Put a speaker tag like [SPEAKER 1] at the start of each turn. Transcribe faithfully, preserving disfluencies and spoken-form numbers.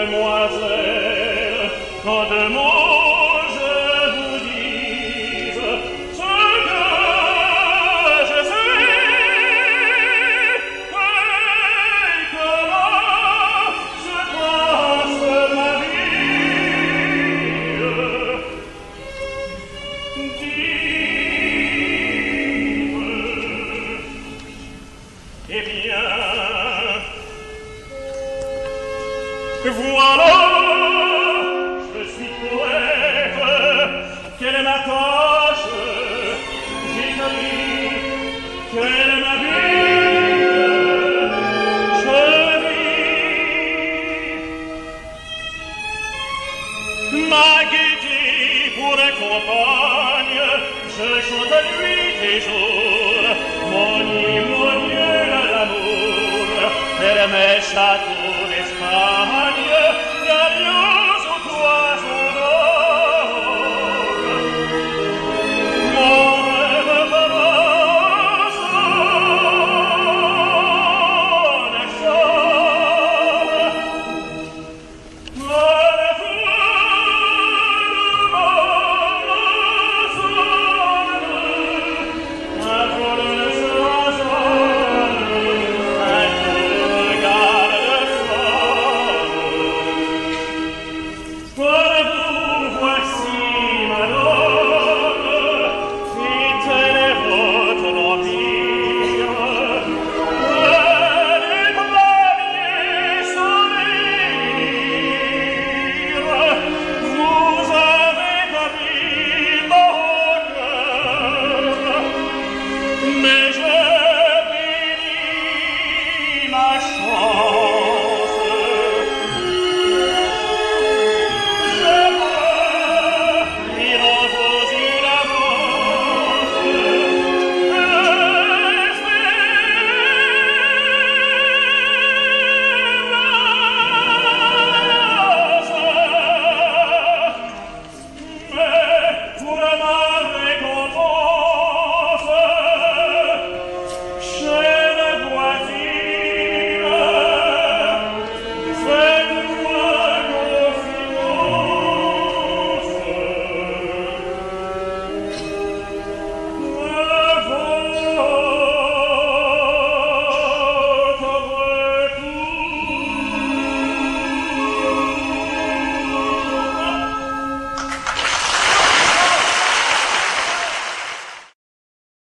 [SPEAKER 1] demoiselle, quand de mots je vous dise ce que je sais, et que là se passe ma vie. Dites, eh bien, voilà, je suis poète, qu'elle m'attache, j'établis, qu'elle m'habille, je vis. Ma gaieté pour compagne, je chante nuit et jour, mon hymne, mon Dieu, l'amour, elle m'échappe.